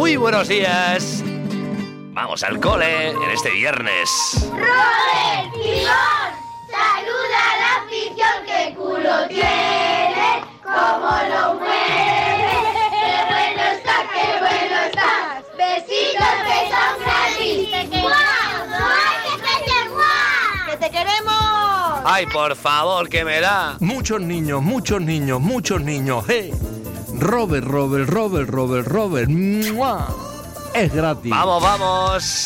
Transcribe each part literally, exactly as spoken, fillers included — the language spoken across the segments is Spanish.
muy buenos días. Vamos al cole en este viernes. ¡Robert Simón! ¡Saluda a la afición! ¡Qué culo tiene! ¡Cómo lo mueve! ¡Qué bueno está, qué bueno está! ¡Besitos de San Francisco! ¡Guau! ¡Ay, que te guau! ¡Que te queremos! Ay, por favor, que me da. Muchos niños, muchos niños, muchos niños. ¡Hey! Robert, Robert, Robert, Robert, Robert. ¡Mua! Es gratis. Vamos, vamos.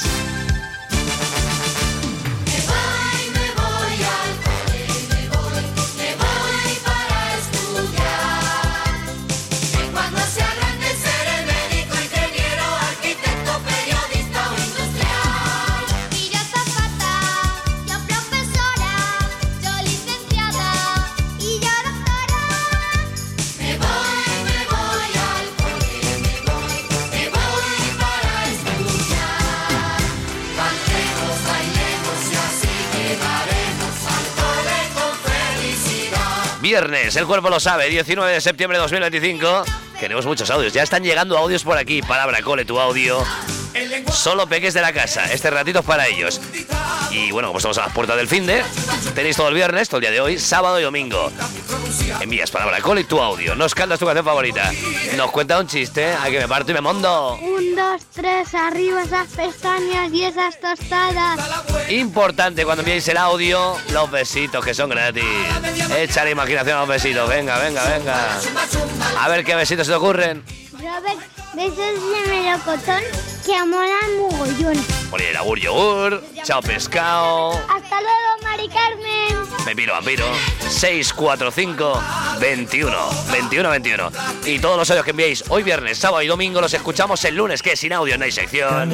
Viernes, el cuerpo lo sabe, diecinueve de septiembre de dos mil veinticinco. Tenemos muchos audios, ya están llegando audios por aquí. Palabra cole, tu audio. Solo peques de la casa, este ratito es para ellos. Y bueno, como estamos a las puertas del finde, tenéis todo el viernes, todo el día de hoy, sábado y domingo. Envías palabra cole y tu audio, nos cantas tu canción favorita, nos cuenta un chiste, a que me parto y me mondo. Un, dos, tres, arriba esas pestañas y esas tostadas. Importante cuando enviáis el audio, los besitos que son gratis. Echa la imaginación a los besitos, venga, venga, venga. A ver qué besitos se te ocurren. Robert, besos de melocotón que molan mogollón. Poner el agur yogur, chao pescado. Hasta luego, Mari Carmen. Me piro, vampiro. seis cuatro cinco, veintiuno, veintiuno, veintiuno. Y todos los audios que enviéis hoy viernes, sábado y domingo los escuchamos el lunes, que sin audio no hay sección.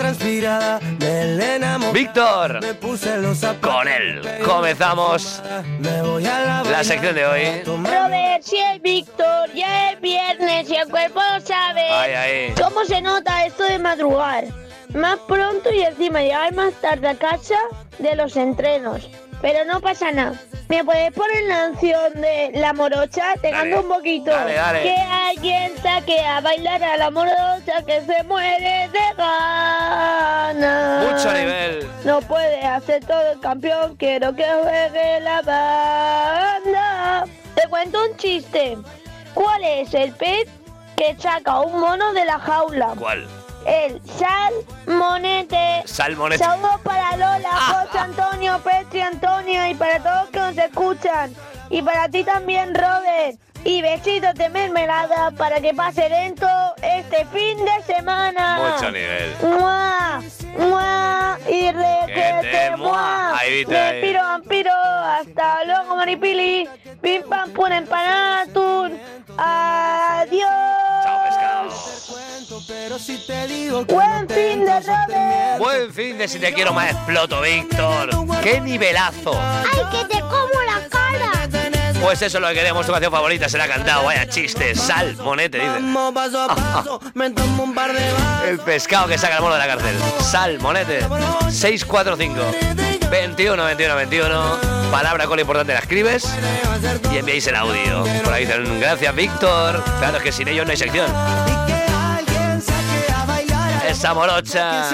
Víctor, con él comenzamos la sección de hoy. Robert, si es Víctor, ya es viernes y el cuerpo lo sabe. Ay, ay. ¿Cómo se nota esto de madrugar? Más pronto y encima llegar más tarde a casa de los entrenos. Pero no pasa nada. ¿Me puedes poner la canción de La Morocha? Te Dale, canto un poquito. dale, dale. Que alguien saque a bailar a La Morocha que se muere de ganas. Mucho nivel. No puede hacer todo el campeón, quiero que juegue la banda. Te cuento un chiste. ¿Cuál es el pez que saca un mono de la jaula? ¿Cuál? El salmonete. Salmonete. Saludos para Lola, Ah, José Antonio, Petri Antonio y para todos que nos escuchan. Y para ti también, Robert. Y besitos de mermelada para que pase lento este fin de semana. Mucho nivel. ¡Mua! ¡Mua! Y requete, ¡mua! Ahí viste, ahí. Vampiro, vampiro. Hasta luego, Maripili. Pim, pam, pum, empanada, atún. Adiós. Chao pescado. Buen fin de Robert. Buen fin de Si Te Quiero Más exploto, Víctor. ¡Qué nivelazo! ¡Ay, que te como la cara! Pues eso es lo que queremos, tu canción favorita será cantado. Vaya chiste, Salmonete, dice. El pescado que saca el mono de la cárcel. Salmonete. seis cuatro cinco, veintiuno, veintiuno, veintiuno. Palabra con lo importante la escribes y enviáis el audio. Por ahí dicen, gracias Víctor. Claro, es que sin ellos no hay sección. Esa morocha.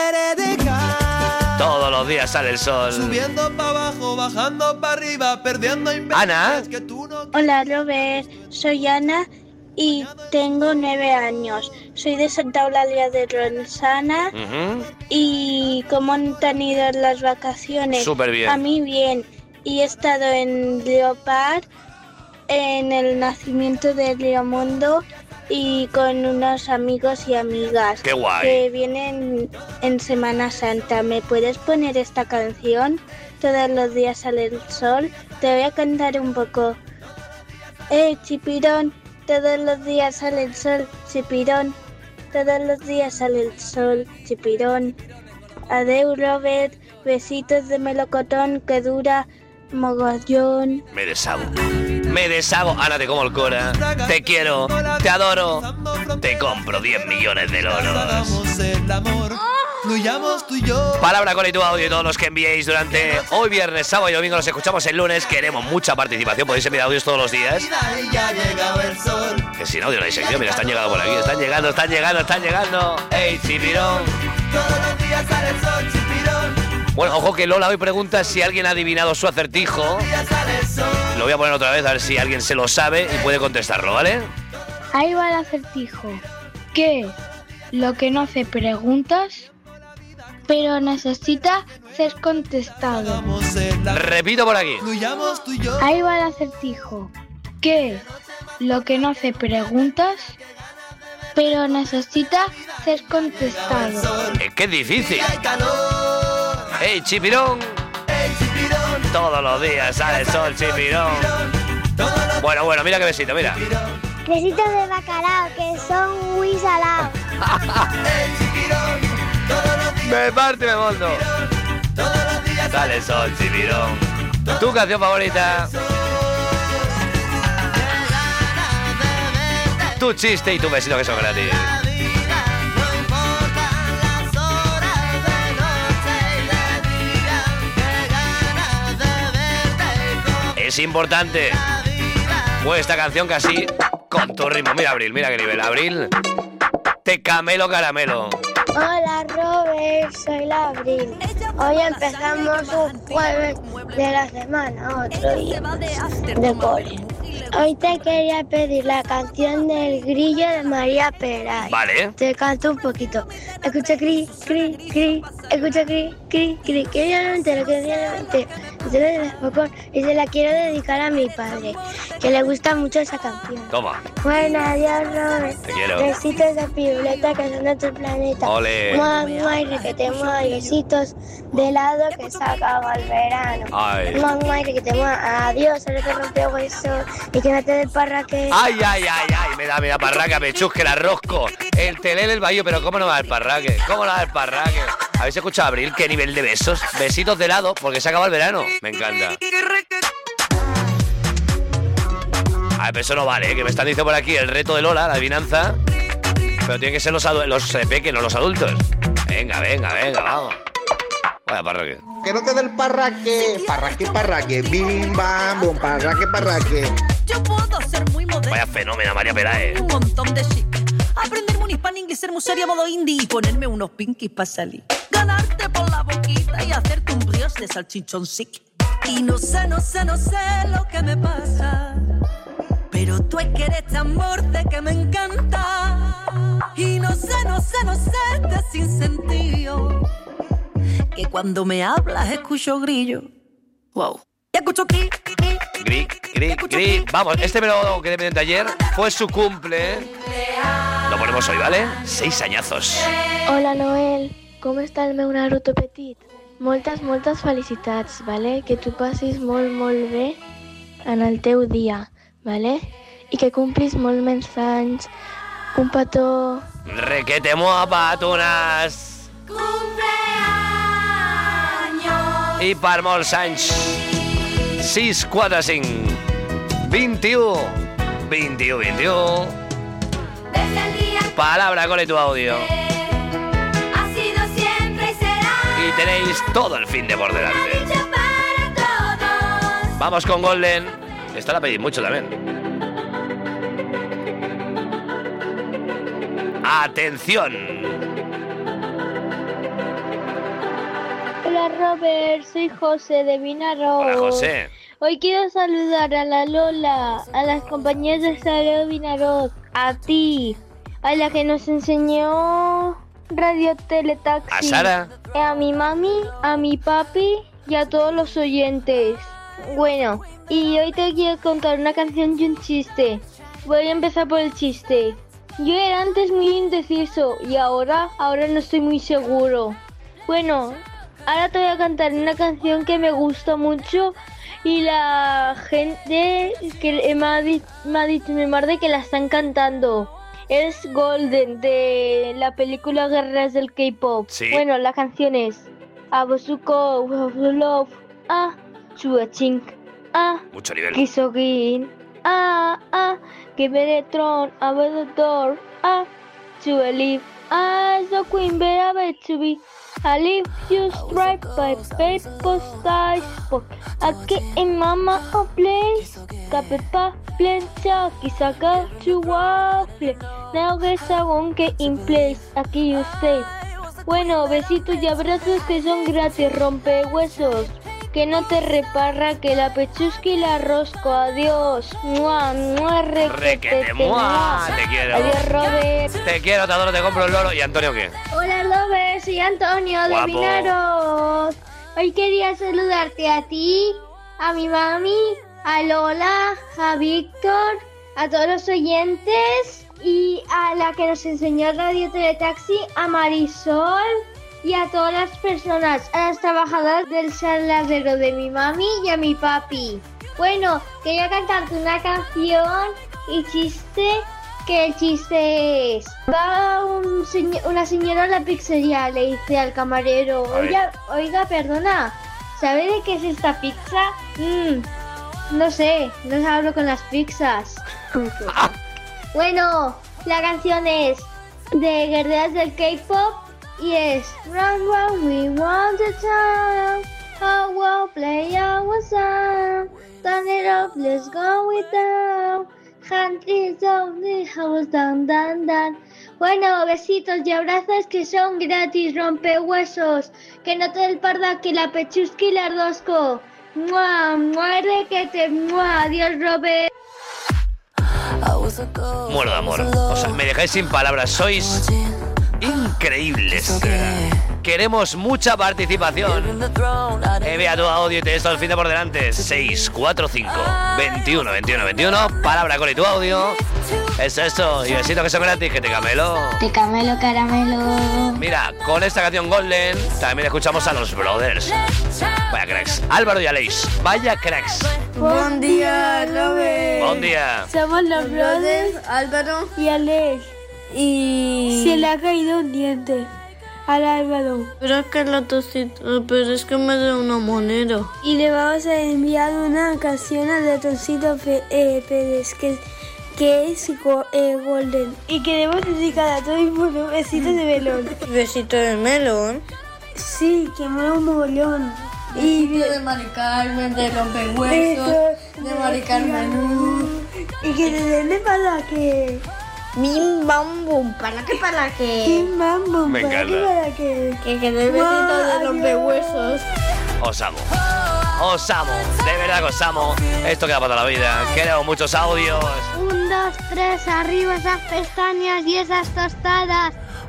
Todos los días sale el sol. Subiendo para abajo, bajando para arriba, perdiendo Ana. que tú no... Hola, Robert. Soy Ana y tengo nueve años. Soy de Santa Eulalia de Ronzana. Uh-huh. ¿Y cómo han tenido las vacaciones? Súper bien. A mí bien. Y he estado en Leopard, en el nacimiento de Leomundo y con unos amigos y amigas. ¡Qué guay! Que vienen en Semana Santa. ¿Me puedes poner esta canción? Todos los días sale el sol. Te voy a cantar un poco. Eh, chipirón, todos los días sale el sol, chipirón. Todos los días sale el sol, chipirón. Adeu, Robert, besitos de melocotón que dura mogollón. Me deshago. Me deshago. Ana, te como el cora. Te quiero. Te adoro. Te compro diez millones de loros. Hagamos el amor, fluyamos tú y yo. Palabra con y tu audio y todos los que enviéis durante hoy viernes, sábado y domingo. Los escuchamos el lunes. Queremos mucha participación. Podéis enviar audios todos los días. Y ya ha llegado el sol. Que sin audio no hay sección. Mira, están llegando por aquí. Están llegando, están llegando, están llegando. ¡Ey, Chipirón! Todos los días sale el sol, Chipirón. Bueno, ojo que Lola hoy pregunta si alguien ha adivinado su acertijo. Todos los días sale el sol. Lo voy a poner otra vez a ver si alguien se lo sabe y puede contestarlo, ¿vale? Ahí va el acertijo. ¿Qué es lo que no hace preguntas, pero necesita ser contestado? Vamos en la... Repito por aquí. Fluyamos tú y yo. Ahí va el acertijo. ¿Qué es lo que no hace preguntas, pero necesita ser contestado? Es que es difícil. Hay calor. ¡Ey, Chipirón! Ey, Chipirón. Todos los días sale el sol, Chipirón. Todos los Bueno, bueno, mira qué besito, mira. Besitos de bacalao que son muy salados. Ey, Chipirón. Todos los días. Me parte, me mondo. Todos los días Sale el sol, Chipirón. ¿Tu canción favorita? Tu chiste y tu besito que son gratis. Es importante. Pues esta canción casi con tu ritmo. Mira, Abril, mira qué nivel. Abril, te camelo caramelo. Hola Robert, soy la Abril. Hoy empezamos un jueves de la semana, otro día de cole. Hoy te quería pedir la canción del grillo de María Peray. Vale. Te canto un poquito. Escucha cri, cri, cri, escucha cri, cri, cri, que yo no entero, que yo no entero. Y se la dejo y se la quiero dedicar a mi padre, que le gusta mucho esa canción. Toma. Bueno, adiós Robert. Te quiero. Besitos de piruleta que son de otro planeta. Ole. Mua, mua, y requete, mua, y besitos de helado que se acaba el verano. Ay. Mua, mua, y requete, mua. Adiós, ahora te rompió hueso y que no te dé parraque. Ay, ay, ay, ay, me da, me da parraca, me chusque el arrosco, el telele, el bahío, pero ¿cómo no va el parraque? ¿Cómo no va el parraque? ¿Habéis escuchado, Abril, qué nivel de besos? Besitos de helado, porque se acaba el verano. Me encanta. A ver, pero eso no vale, ¿eh? Que me están diciendo por aquí el reto de Lola, la adivinanza. Pero tienen que ser los, adu- los eh, pequeños, los adultos. Venga, venga, venga, vamos. Vaya parraque. Que no te dé el parraque, parraque, parraque, bim, bam, bum, parraque, parraque. Yo puedo ser muy moderna. Vaya fenómeno, María Peray. Un montón de chic. Aprenderme un hispano inglés, ser muy seria modo indie y ponerme unos pinkies para salir. Ganarte por la boquita y hacerte un brioche de salchichón sick. Y no sé, no sé, no sé lo que me pasa, pero tú es que eres tan borde que me encanta. Y no sé, no sé, no sé de sin sentido, que cuando me hablas escucho grillo. Wow. Y escucho cri, cri, Gri, gri, gri. Vamos, este me lo quedé pendiente ayer. Fue su cumple. Lo ponemos hoy, ¿vale? Seis añazos. Hola Noel, com està el meu Naruto petit? Moltes, moltes felicitats, vale? Que tu passis molt, molt bé en el teu dia, vale? I que complis molt més anys. Un petó. Requete moa patunas. I per molts anys. sis, quatre, cinc. vint-i-u. vint-i-u, vint-i-u. Palabra con tu audio. Ha sido siempre y será. Y tenéis todo el fin de por delante. Dicha para todos. Vamos con Golden. Esta la pedí mucho también. Atención. Hola Robert, soy José de Vinarro. Hola, José. Hoy quiero saludar a la Lola, a las compañeras de Saleo Vinaroz, a ti, a la que nos enseñó Radio Teletaxi, A Sara. a mi mami, a mi papi y a todos los oyentes. Bueno, y hoy te quiero contar una canción y un chiste. Voy a empezar por el chiste. Yo era antes muy indeciso y ahora, ahora no estoy muy seguro. Bueno, ahora te voy a cantar una canción que me gusta mucho y la gente que me ha, di- me ha dicho mi madre que la están cantando. Es Golden, de la película Guerreras del K-Pop. Sí. Bueno, la canción es Abosuko, of Love, ah, Chuachink, ah, Mucho nivel. Kisogin, ah, ah, Kiberetron, Abedor, ah, Chuelif, ah, So Queen, Bera Betsubi, I live you stripe by paper size book. Aquí en mama a place. Capepa flecha, quizá to waffle. Now there's a one get in place. Aquí you stay. Bueno, besitos y abrazos que son gratis, rompehuesos. Que no te reparra, que la pechusca y la rosco. Adiós. Mua, mua, Requete, mua. Te quiero. Adiós, Robert. Te quiero, te adoro, te compro el loro. ¿Y Antonio qué? Hola, Robert. Soy Antonio de Guapo. Vinaros. Hoy quería saludarte a ti, a mi mami, a Lola, a Víctor, a todos los oyentes y a la que nos enseñó Radio Teletaxi, a Marisol. Y a todas las personas, a las trabajadoras del saladero de mi mami y a mi papi. Bueno, quería cantarte una canción y chiste, que el chiste es... Va un señor, una señora a la pizzería, le dice al camarero, oiga, oiga, perdona, ¿sabe de qué es esta pizza? Mm, no sé, no hablo con las pizzas. Bueno, la canción es de guerreras del K-pop. Y es Run, run, we want the time. Oh, we'll play our song. Turn it up, let's go with down. Hand is on the house, down, down, down. Bueno, besitos y abrazos que son gratis, rompehuesos. Que no te del parda, que la pechusca y la rosco. Mua, mua, requete, mua. Adiós, Robert. Muero de amor. O sea, me dejáis sin palabras. Sois increíbles. Queremos mucha participación. Envía tu audio y te esto el fin de por delante. seis cuatro cinco, veintiuno, veintiuno, veintiuno. Palabra con y tu audio. Eso, eso. Y besitos que son gratis. Que te camelo. Te camelo, caramelo. Mira, con esta canción Golden también escuchamos a los Brothers. Vaya cracks. Álvaro y Aleix. Vaya cracks. Buen día, Robert. Buen día. Somos los Brothers, Álvaro y Aleix. y... Se le ha caído un diente al Álvaro. Pero es que la tosito, pero es que me da una moneda. Y le vamos a enviar una canción al ratoncito eh, Pérez, que, que es go, eh, Golden. Y queremos dedicar a todo el mundo besitos de melón. Besito de melón. Sí, que mola un mogollón. Y de Mari Carmen, de rompehuesos, de Mari Carmen. Y que te den de para que... Bim bam bum, para que para que. Bim bam bum, Me para que encanta. para que. Que que dé besito de rompehuesos. Os amo. Os amo. De verdad que os amo. Esto queda para toda la vida. Queremos muchos audios. Un, dos, tres, arriba esas pestañas y esas tostadas.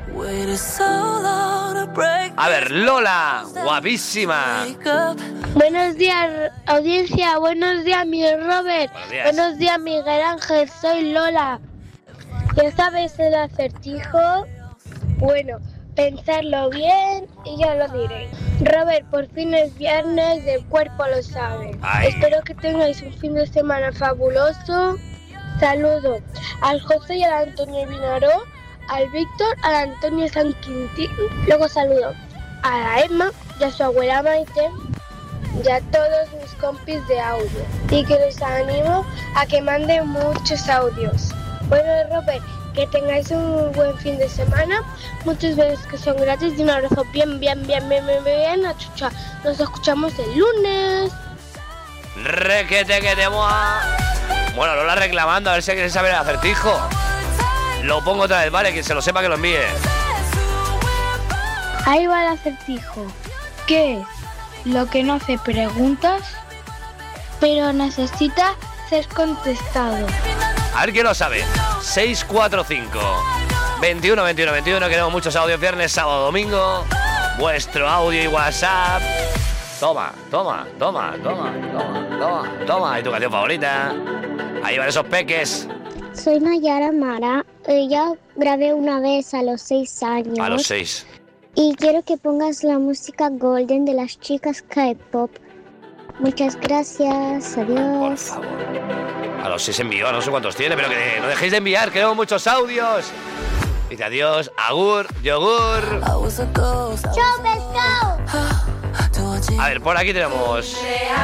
A ver, Lola, guapísima. Buenos días, audiencia. Buenos días, mi Robert. Buenos días. Buenos días, Miguel Ángel. Soy Lola. ¿Ya sabes el acertijo? Bueno, pensarlo bien y ya lo diré. Robert, por fin es viernes, el cuerpo lo sabe. Ay. Espero que tengáis un fin de semana fabuloso. Saludo al José y al Antonio Vinaró, al Víctor, al Antonio San Quintín. Luego saludo a la Emma y a su abuela Maite y a todos mis compis de audio. Y que les animo a que manden muchos audios. Bueno, Robert, que tengáis un buen fin de semana. Muchos besos que son gratis y un abrazo bien, bien, bien, bien, bien, bien, a chucha. Nos escuchamos el lunes. Requete que te moa. Bueno, Lola reclamando, a ver si alguien sabe el acertijo. Lo pongo otra vez, vale, quien se lo sepa que lo envíe. Ahí va el acertijo. ¿Qué es lo que no hace preguntas, pero necesita ser contestado? A ver quién lo sabe. seis cuatro cinco, veintiuno, veintiuno, veintiuno. Queremos muchos audios viernes, sábado, domingo. Vuestro audio y WhatsApp. Toma, toma, toma, toma, toma, toma, toma. ¿Y tu canción favorita? Ahí van esos peques. Soy Nayara Mara. Ya grabé una vez a los seis años. A los seis. Y quiero que pongas la música Golden de las chicas K-pop. Muchas gracias. Adiós. Por favor. A los seis envió, no sé cuántos tiene, pero que no dejéis de enviar, queremos muchos audios. Dice adiós, agur, yogur. ¡Chao, pescado! A ver, por aquí tenemos...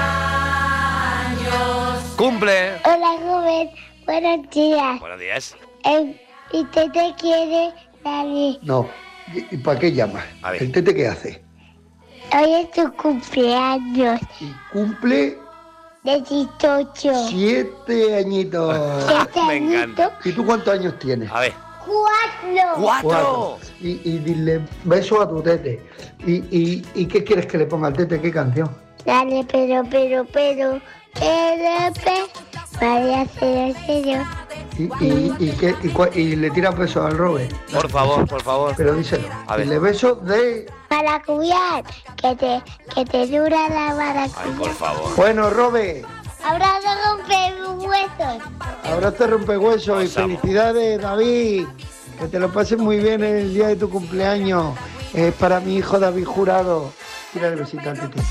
Cumple. Hola, Robert. Buenos días. Buenos días. Eh, y te, te quiere David. No, ¿Y, y para qué llamas? A ver. ¿El tete qué hace? Hoy es tu cumpleaños. Y cumple dieciocho. siete añitos. Siete Me encanta. ¿Y tú cuántos años tienes? A ver. Cuatro. ¡Cuatro! Y, y dile beso a tu tete. ¿Y, y, ¿Y qué quieres que le ponga al tete? ¿Qué canción? Dale, pero, pero, pero, pero, pero, vaya, cero, cero. ¿Y, y, y, qué, y, cua- y le tiras besos al Robert? Por favor, por favor. Pero díselo. A ver. Y le besos de... Maracuyá, que te, que te dura la maracuyá. Ay, por favor. Bueno, Robert, Abrazo con huesos. ahora te rompe huesos y Os amo. felicidades, David. Que te lo pases muy bien en el día de tu cumpleaños. Es para mi hijo David Jurado. Tira el besito al tete.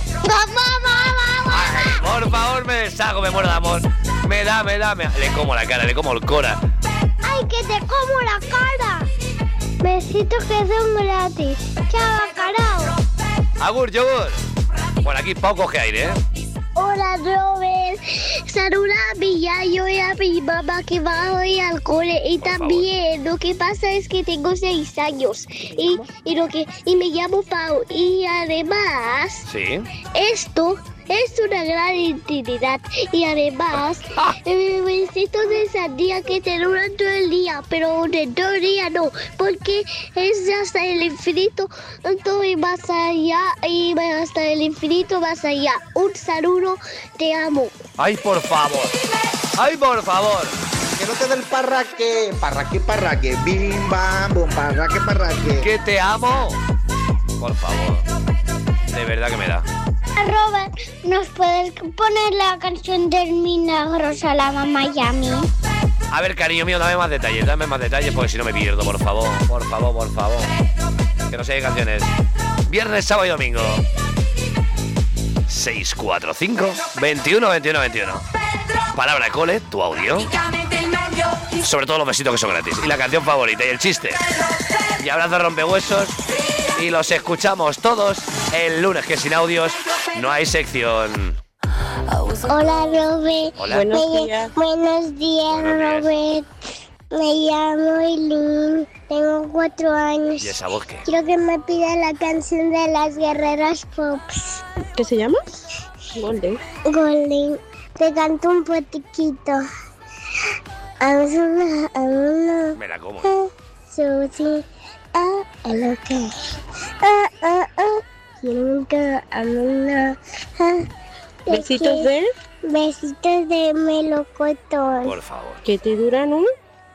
Por favor, me deshago, me muero de amor. Me da, me da, me... Le como la cara, le como el cora. ¡Ay, que te como la cara! Besitos que son gratis. Chao, carao. Agur, yogur. Bueno, aquí Pau coge aire, ¿eh? Hola, Robert. Saluda a mi yayo y a mi mamá que va hoy al cole. Y también lo que pasa es que tengo seis años. Y, y, lo que, y me llamo Pau. Y además, Sí. esto es una gran intimidad. Y además, eh, besitos de sandía que te duran todo el día. Pero de todo el día no. Porque es hasta el infinito todo y más allá. Y hasta el infinito más allá. Un saludo, te amo. Ay, por favor. Ay, por favor. Que no te dé el parraque, parraque, parraque, bim, bam, bum, parraque, parraque. Que te amo. Por favor. De verdad que me da. Robert, ¿nos puedes poner la canción del Milagros a la mamá y a mí? A ver, cariño mío, dame más detalles, dame más detalles porque si no me pierdo, por favor. Por favor, por favor. Que no sé qué canciones. Viernes, sábado y domingo. seis cuatro cinco, veintiuno, veintiuno, veintiuno. Palabra cole, tu audio. Sobre todo los besitos que son gratis. Y la canción favorita y el chiste. Y abrazo rompehuesos. Y los escuchamos todos el lunes, que sin audios no hay sección. Hola, Robert. Hola. Buenos días. Buenos días, Robert. Me llamo Eileen. Tengo cuatro años. ¿Y esa voz qué? Quiero que me pida la canción de las guerreras Pops. ¿Qué se llama? Golden. Golden. Te canto un potiquito. Me la como. Susi. Ah, el ok. Ah, ah, ah. Nunca, amor. Besitos de... Besitos de melocotón. Por favor. Que te duran un...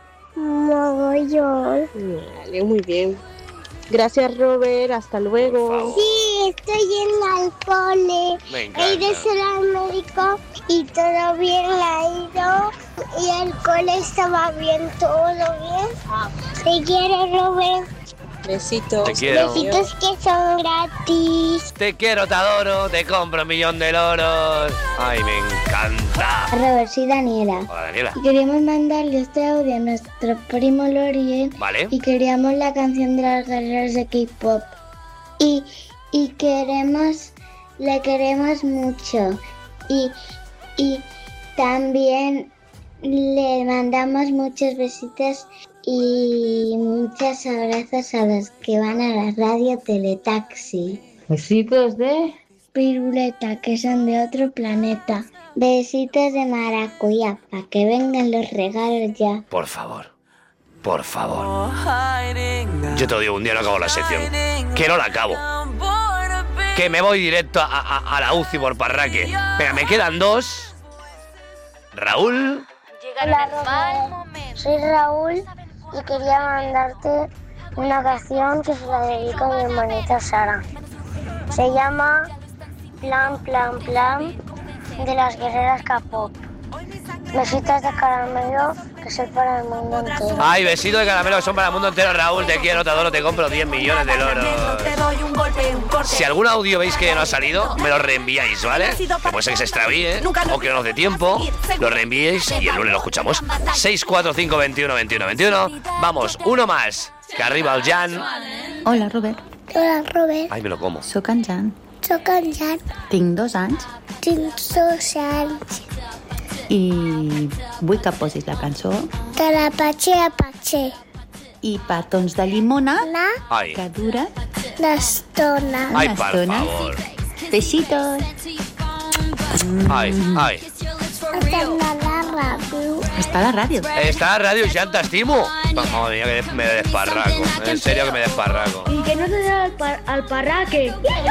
Mogollón. Vale, muy bien. Gracias, Robert. Hasta luego. Sí, estoy en el cole. Me encanta. He ido al médico y todo bien la ha ido. Y el cole estaba bien, todo bien. Te quiero, Robert. Besitos. Te quiero. Besitos que son gratis. Te quiero, te adoro, te compro un millón de loros. Ay, me encanta. Robert, soy Daniela. Hola, Daniela. Y queríamos mandarle este audio a nuestro primo Lorien. Vale. Y queríamos la canción de las guerreras de K-pop. Y, y queremos, le queremos mucho. Y, y también le mandamos muchos besitos y muchos abrazos a los que van a la radio Teletaxi. Besitos de Piruleta, que son de otro planeta. Besitos de maracuyá, para que vengan los regalos ya. Por favor. Por favor. Yo te lo digo, un día no acabo la sección. Que no la acabo. Que me voy directo a, a, a la U C I por parraque. Venga, me quedan dos. Raúl. Hola, Robert. Soy Raúl y quería mandarte una canción que se la dedico a mi hermanita Sara. Se llama Plan, Plan, Plan de las guerreras K-pop. Besitos de caramelo que son para el mundo entero. Ay, besitos de caramelo que son para el mundo entero. Raúl, te quiero, te adoro, te compro diez millones de loros. Si algún audio veis que no ha salido, me lo reenviáis, ¿vale? Que puede ser que se extravíe o que no nos dé tiempo. Lo reenviéis y el lunes lo escuchamos. seis cuatro cinco, veintiuno, veintiuno, veintiuno. Vamos, uno más. Que arriba el Jan. Hola, Robert. Hola, Robert. Ay, me lo como. Soc en Jan. Soc en Jan. Tinc dos anys Tinc dos anys. i vull que posis la cançó De la Patxe a Patxe. i petons de llimona Ai. que dura l'estona. Ai, una per estona. favor. Besitos. Ai, ai. Està a la ràdio. Està a la ràdio. Está la radio, ya t'estimo. Madre mía, que me desparraco. En serio que me desparraco. Y que no te dé al, par al parraque.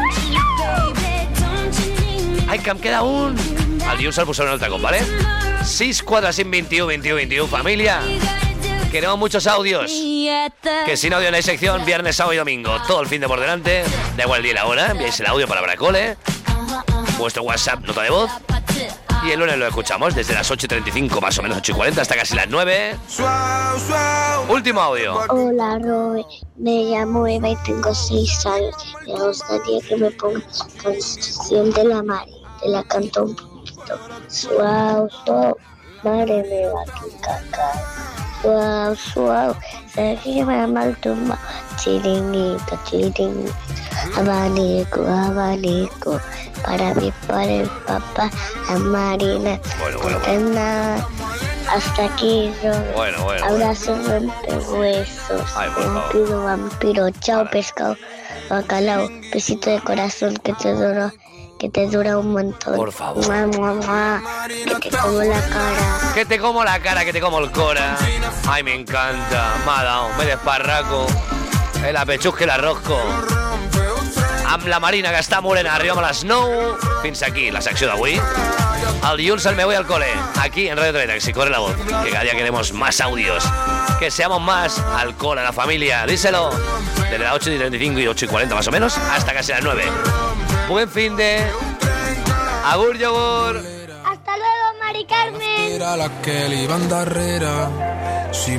Ai, que em queda un. El dilluns el posaré un altre cop, ¿vale? sis quatre cinc vint-i-u vint-i-u vint-i-u, familia. Queremos muchos audios. Que sin audio no hay sección, viernes, sábado y domingo. Todo el fin de por delante. Da igual el día y la hora. Enviáis el audio para Bracole. Vuestro WhatsApp, nota de voz. Y el lunes lo escuchamos desde las ocho y treinta y cinco, más o menos ocho y cuarenta, hasta casi las nueve. Último audio. Hola, Robert. Me llamo Eva y tengo seis años. Me gustaría que me pongas canción de la Mari. Te la canto un poquito. Suau, suau. Madre me va a cacar. Suau, suau. ¿Sabes que yo me llama el tumba? Chiringuito, chiringuito. Abanico, abanico. Para mí, para el papá, la Marina. Bueno, bueno, bueno. Hasta aquí, Robert. Bueno, bueno. Abrazo, rompehuesos. Ay, por favor. Vampiro, vampiro. Chao, pescado. Bacalao. Besito de corazón que te dura, que te dura un montón. Por favor. Mua, mua, mua. Que te como la cara. Que te como la cara, que te como el cora. Ay, me encanta. Me ha dado, me desparraco. El apechusque, el arrosco. Amb la Marina, que està morena, arribem a les nou. Fins aquí la secció d'avui. El dilluns el me voy al cole. Aquí en Radio Teletaxi, corre la voz. Que cada día queremos más audios. Que seamos más al cole, a la familia. Díselo. Desde las ocho y treinta y cinco y ocho y cuarenta más o menos, hasta casi las nueve. Buen fin de... Agur, yogur. Hasta luego, Mari Carmen. Era la que le iban darrera.